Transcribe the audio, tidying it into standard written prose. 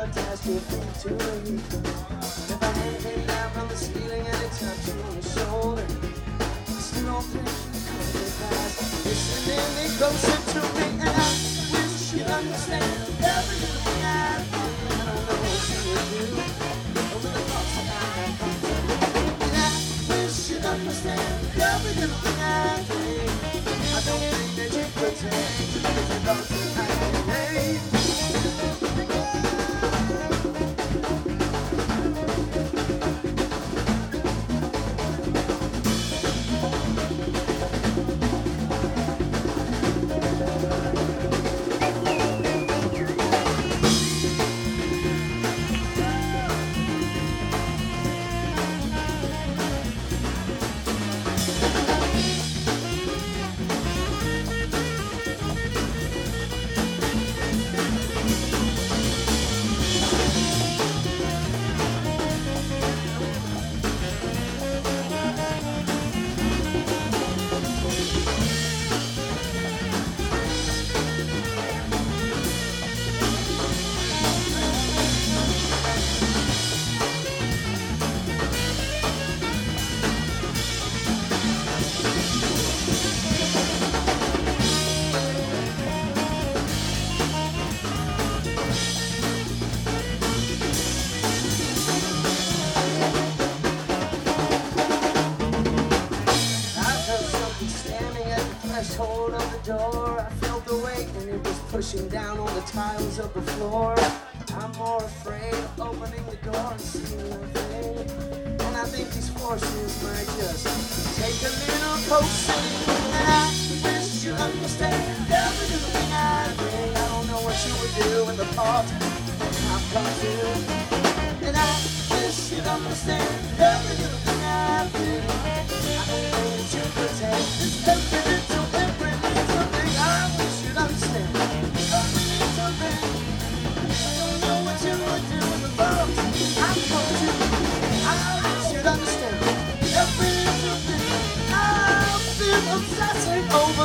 attached your feet to me. If my hand came down from the ceiling and it touched you on the shoulder, I still don't think you could get past listening me closer to me. And I wish you'd understand every little thing I do. I don't know what you would do. Those are the thoughts that I have come to. And I wish you'd understand every little thing I think. I don't think that you could take the thoughts that I can make. Threshold of the door, I felt the weight and it was pushing down on the tiles of the floor. I'm more afraid of opening the door and seeing a thing, and I think these forces might just take a little coaxing. And I wish you understand every little thing I bring. I don't know what you would do in the part I've come to. And I wish you'd understand every little thing I bring. I don't think that you could take this every little thing. I wish you'd understand every little thing. I don't know what you would do in the world I've come to. I wish you'd understand every little thing. I've been obsessing over